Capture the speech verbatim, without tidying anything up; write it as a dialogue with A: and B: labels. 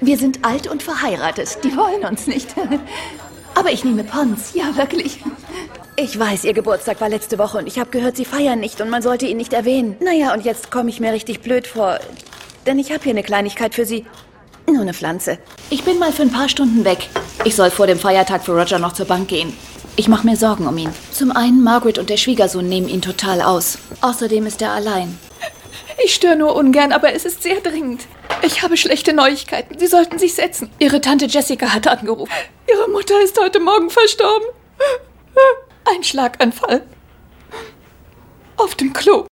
A: Wir sind alt und verheiratet. Die wollen uns nicht. Aber ich nehme Pons. Ja, wirklich.
B: Ich weiß, Ihr Geburtstag war letzte Woche und ich habe gehört, Sie feiern nicht und man sollte ihn nicht erwähnen. Naja, und jetzt komme ich mir richtig blöd vor, denn ich habe hier eine Kleinigkeit für Sie. Nur eine Pflanze.
A: Ich bin mal für ein paar Stunden weg. Ich soll vor dem Feiertag für Roger noch zur Bank gehen. Ich mache mir Sorgen um ihn. Zum einen, Margaret und der Schwiegersohn nehmen ihn total aus. Außerdem ist er allein.
C: Ich störe nur ungern, aber es ist sehr dringend. Ich habe schlechte Neuigkeiten. Sie sollten sich setzen.
A: Ihre Tante Jessica hat angerufen.
C: Ihre Mutter ist heute Morgen verstorben. Ein Schlaganfall. Auf dem Klo.